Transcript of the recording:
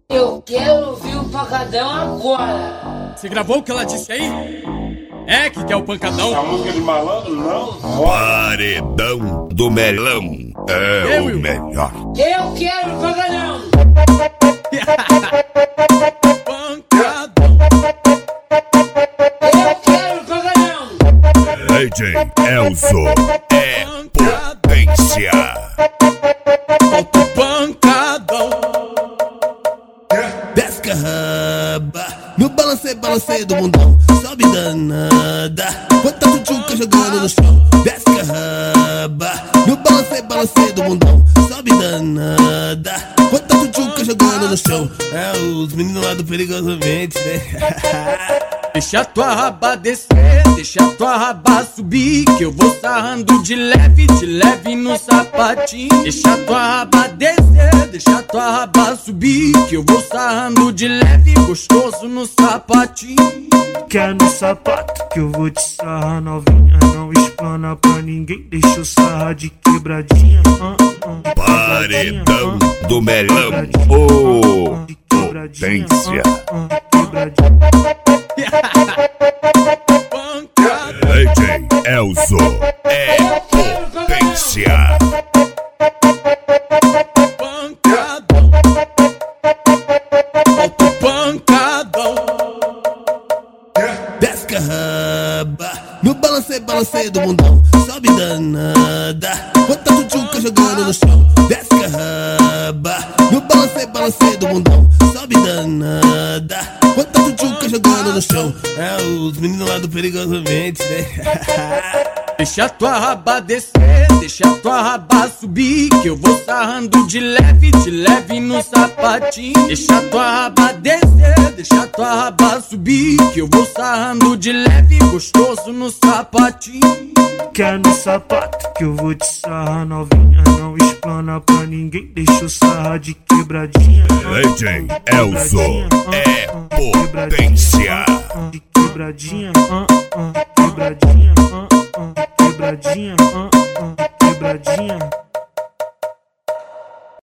Eu quero ouvir o pancadão agora. Você gravou o que ela disse aí? É que quer o pancadão? A música de malandro, não? Paredão do Melão é o melhor. Eu quero o pancadão. Pancadão. Eu quero o pancadão. AJ Elzo é potência. Solta o pancadão. Desce a raba no balanceio do mundão. Sobe danada, quanta tchutchuca jogando no chão. Desce a raba no balanceio do mundão. Sobe danada, quanta tchutchuca jogando no chão. É os meninos lá do Perigosamente, né? Deixa tua raba descer, deixa tua raba subir, que eu vou sarrando de leve no sapatinho. Deixa tua raba descer, deixa tua raba subir, que eu vou sarrando de leve, gostoso no sapatinho. Quer no sapato que eu vou te sarrar novinha. Não explana pra ninguém, deixa eu sarrar de quebradinha. Paredão do Melão, ô potência. AJ Elzo é potência. Pancadão. Solta o pancadão. Desce a raba no balanceio do mundão. Sobe danada, quanta tchutchuca jogando no chão. Desce a raba no balanceio do mundão. Sobe danada, quanta tchutchuca jogando no chão. É os meninos lá do Perigosamente, né? Deixa tua raba descer, deixa tua raba subir, que eu vou sarrando de leve no sapatinho. Deixa tua raba descer, deixa tua raba subir, que eu vou sarrando de leve, gostoso no sapatinho. Quer no sapato que eu vou te sarrar novinha. Não explana pra ninguém, deixa eu sarrar de quebradinha. AJ Elzo é potência. De quebradinha, quebradinha, quebradinha, quebradinha.